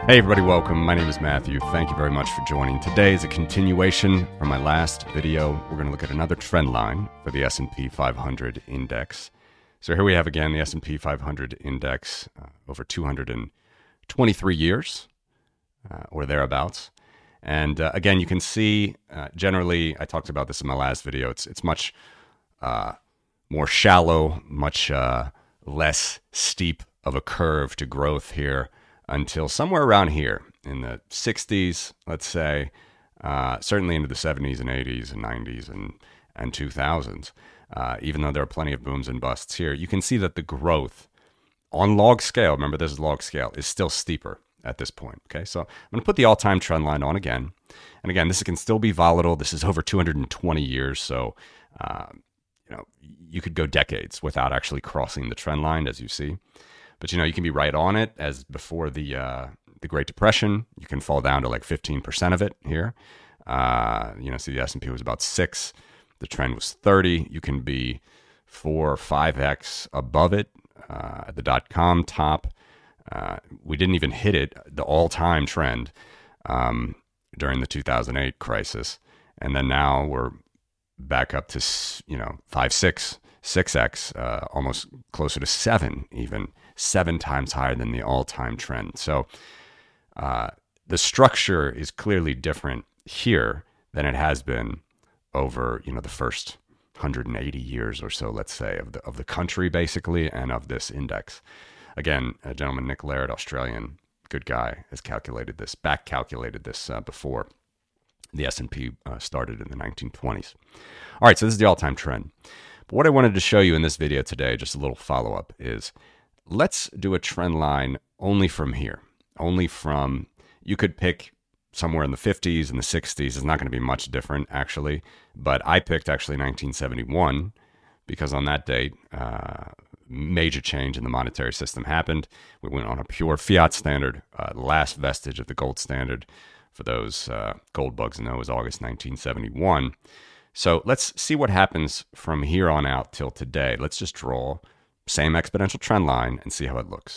Hey everybody, welcome. My name is Matthew. Thank you very much for joining. Today is a continuation from my last video. We're going to look at another trend line for the S&P 500 index. So here we have again the S&P 500 index over 223 years or thereabouts. And again, you can see generally, I talked about this in my last video, it's much more shallow, much less steep of a curve to growth here until somewhere around here in the 60s, let's say, certainly into the 70s and 80s and 90s and 2000s. Even though there are plenty of booms and busts here, you can see that the growth on log scale, remember this is log scale, is still steeper at this point. Okay, so I'm going to put the all-time trend line on again. And again, this can still be volatile. This is over 220 years, so you could go decades without actually crossing the trend line, as you see. But you can be right on it, as before the Great Depression. You can fall down to like 15% of it here. See the S&P was about 6. The trend was 30. You can be 4 or 5x above it at the .com top. We didn't even hit it, the all-time trend, during the 2008 crisis. And then now we're back up to 5, 6, 6x, almost closer to 7 even. 7 times higher than the all-time trend. So the structure is clearly different here than it has been over the first 180 years or so, let's say, of the country basically, and of this index. Again, a gentleman, Nick Laird, Australian, good guy, has back calculated this before the S&P started in the 1920s. All right, so this is the all-time trend. But what I wanted to show you in this video today, just a little follow-up, is let's do a trend line only from here. You could pick somewhere in the 50s and the 60s. It's not going to be much different, actually. But I picked actually 1971 because on that date, major change in the monetary system happened. We went on a pure fiat standard. The last vestige of the gold standard, for those gold bugs know, is August 1971. So let's see what happens from here on out till today. Let's just draw same exponential trend line and see how it looks.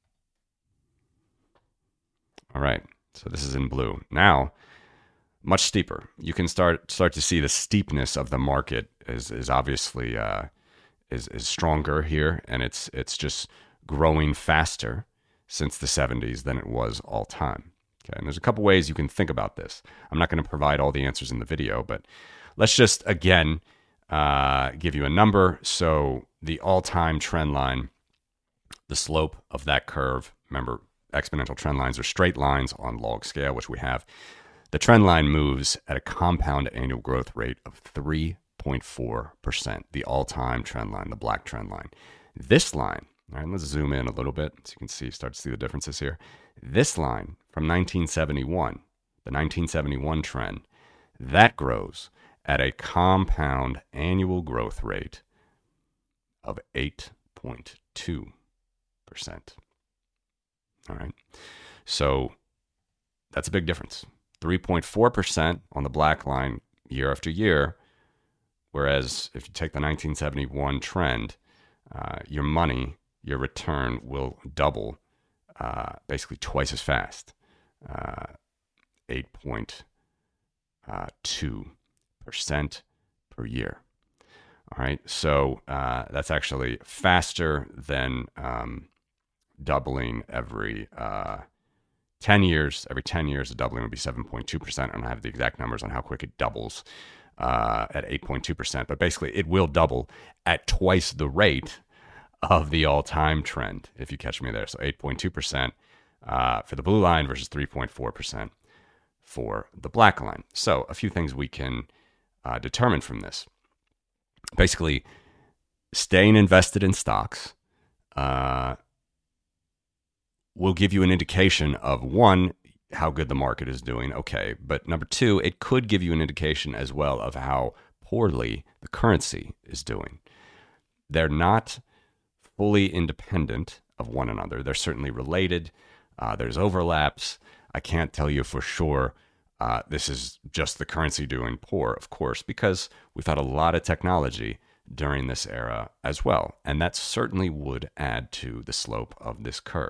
All right, so this is in blue. Now, much steeper. You can start to see the steepness of the market is obviously is stronger here, and it's just growing faster since the 70s than it was all time. Okay, and there's a couple ways you can think about this. I'm not going to provide all the answers in the video, but let's just again give you a number. So the all-time trend line, the slope of that curve, remember exponential trend lines are straight lines on log scale, which we have. The trend line moves at a compound annual growth rate of 3.4%, the all-time trend line, the black trend line. This line, all right, let's zoom in a little bit so you can start to see the differences here. This line from 1971, the 1971 trend, that grows at a compound annual growth rate of 8.2%. All right. So that's a big difference. 3.4% on the black line year after year, whereas if you take the 1971 trend, your money, your return will double basically twice as fast, 8.2% per year. All right, so that's actually faster than doubling every 10 years. Every 10 years, a doubling would be 7.2%. I don't have the exact numbers on how quick it doubles at 8.2%, but basically it will double at twice the rate of the all-time trend, if you catch me there. So 8.2% for the blue line versus 3.4% for the black line. So a few things we can determine from this. Basically, staying invested in stocks will give you an indication of, one, how good the market is doing, okay. But number two, it could give you an indication as well of how poorly the currency is doing. They're not fully independent of one another. They're certainly related. There's overlaps. I can't tell you for sure this is just the currency doing poor, of course, because we've had a lot of technology during this era as well. And that certainly would add to the slope of this curve.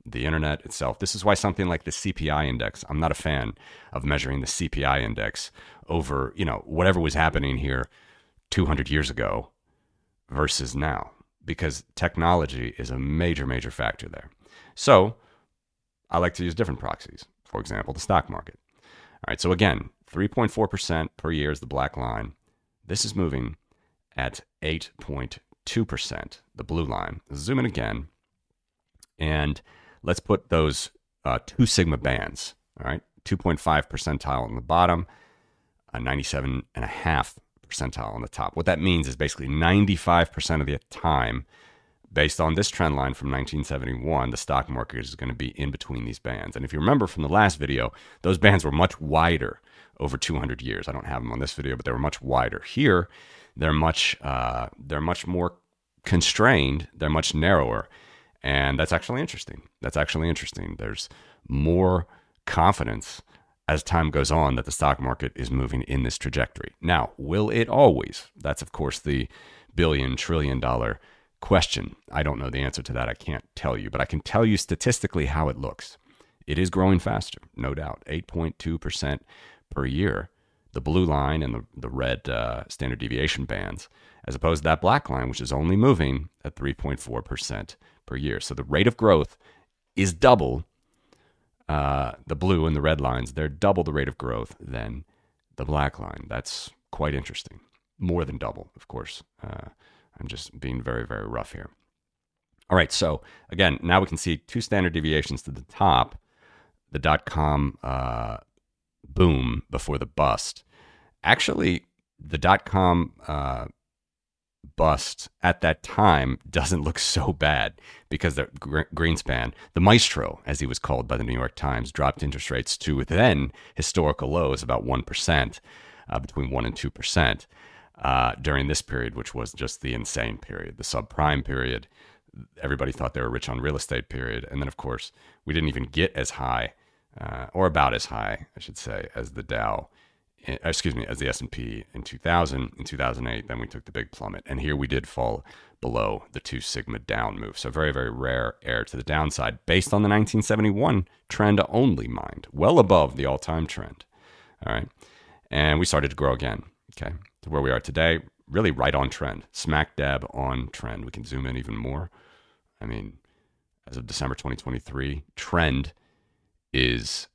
the internet itself. This is why something like the CPI index, I'm not a fan of measuring the CPI index over, whatever was happening here 200 years ago versus now, because technology is a major, major factor there. So I like to use different proxies. For example, the stock market. All right, so again, 3.4% per year is the black line. This is moving at 8.2%, the blue line. Let's zoom in again, and let's put those 2 sigma bands, all right? 2.5 percentile on the bottom, a 97.5 percentile on the top. What that means is basically 95% of the time, based on this trend line from 1971, the stock market is going to be in between these bands. And if you remember from the last video, those bands were much wider over 200 years. I don't have them on this video, but they were much wider. Here, they're much more constrained. They're much narrower. And that's actually interesting. There's more confidence as time goes on that the stock market is moving in this trajectory. Now, will it always? That's, of course, the billion, trillion dollar question. I don't know the answer to that. I can't tell you, but I can tell you statistically how it looks. It is growing faster, no doubt, 8.2% per year, the blue line and the red standard deviation bands, as opposed to that black line, which is only moving at 3.4% per year. So the rate of growth is double the blue and the red lines. They're double the rate of growth than the black line. That's quite interesting. More than double, of course. I'm just being very, very rough here. All right, so again, now we can see 2 standard deviations to the top. The dot-com boom before the bust. Actually, the dot-com bust at that time doesn't look so bad because the Greenspan, the maestro, as he was called by the New York Times, dropped interest rates to then historical lows, about 1%, between 1 and 2%. During this period, which was just the insane period, the subprime period. Everybody thought they were rich on real estate period. And then, of course, we didn't even get as high, or about as high, I should say, as the Dow, as the S&P in 2000. In 2008, then we took the big plummet. And here we did fall below the 2 sigma down move. So very, very rare air to the downside based on the 1971 trend only, mind, well above the all-time trend. All right. And we started to grow again. Okay. To where we are today, really right on trend, smack dab on trend. We can zoom in even more. I mean, as of December 2023, trend is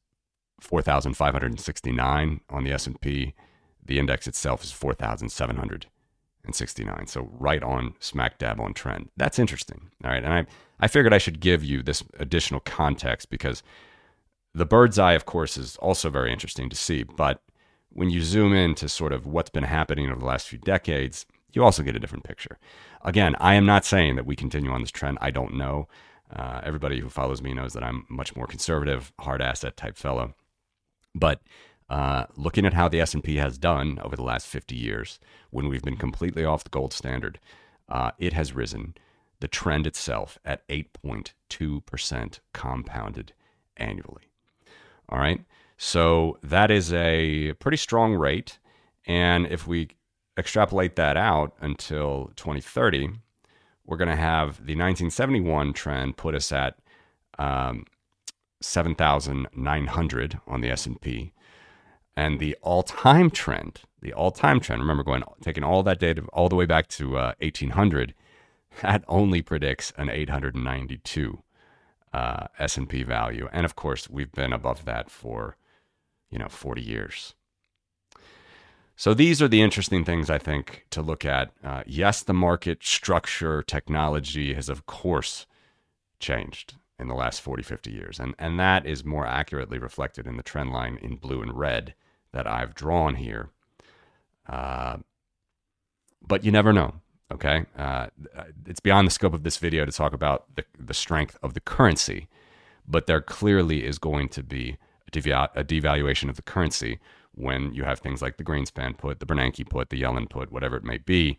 4,569 on the S&P. The index itself is 4,769. So right on smack dab on trend. That's interesting. All right. And I figured I should give you this additional context because the bird's eye, of course, is also very interesting to see. But when you zoom into sort of what's been happening over the last few decades, you also get a different picture. Again, I am not saying that we continue on this trend. I don't know. Everybody who follows me knows that I'm much more conservative, hard asset type fellow. But looking at how the S&P has done over the last 50 years, when we've been completely off the gold standard, it has risen, the trend itself, at 8.2% compounded annually. All right. So that is a pretty strong rate. And if we extrapolate that out until 2030, we're going to have the 1971 trend put us at 7,900 on the S&P. And the all-time trend, remember taking all that data all the way back to 1800, that only predicts an 892 S&P value. And of course, we've been above that for 40 years. So these are the interesting things I think to look at. Yes, the market structure, technology has of course changed in the last 40, 50 years. And that is more accurately reflected in the trend line in blue and red that I've drawn here. But you never know, okay? It's beyond the scope of this video to talk about the strength of the currency, but there clearly is going to be a devaluation of the currency when you have things like the Greenspan put, the Bernanke put, the Yellen put, whatever it may be,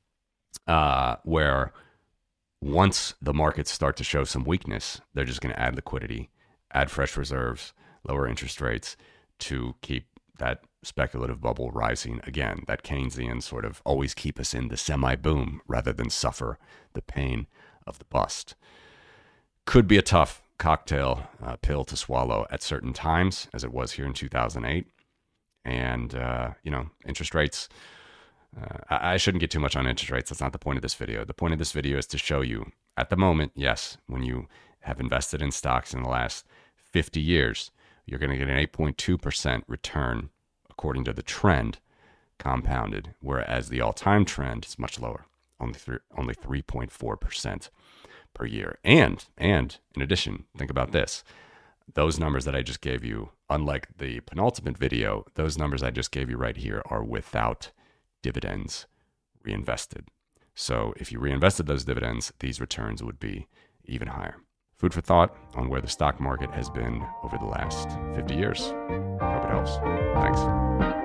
where once the markets start to show some weakness, they're just going to add liquidity, add fresh reserves, lower interest rates to keep that speculative bubble rising again. That Keynesian sort of always keep us in the semi-boom rather than suffer the pain of the bust. Could be a tough cocktail pill to swallow at certain times, as it was here in 2008. And, interest rates, I shouldn't get too much on interest rates. That's not the point of this video. The point of this video is to show you, at the moment, yes, when you have invested in stocks in the last 50 years, you're going to get an 8.2% return according to the trend compounded, whereas the all-time trend is much lower, only 3.4% per year. And in addition, think about this. Those numbers that I just gave you, unlike the penultimate video, those numbers I just gave you right here are without dividends reinvested. So if you reinvested those dividends, these returns would be even higher. Food for thought on where the stock market has been over the last 50 years. Hope it helps. Thanks.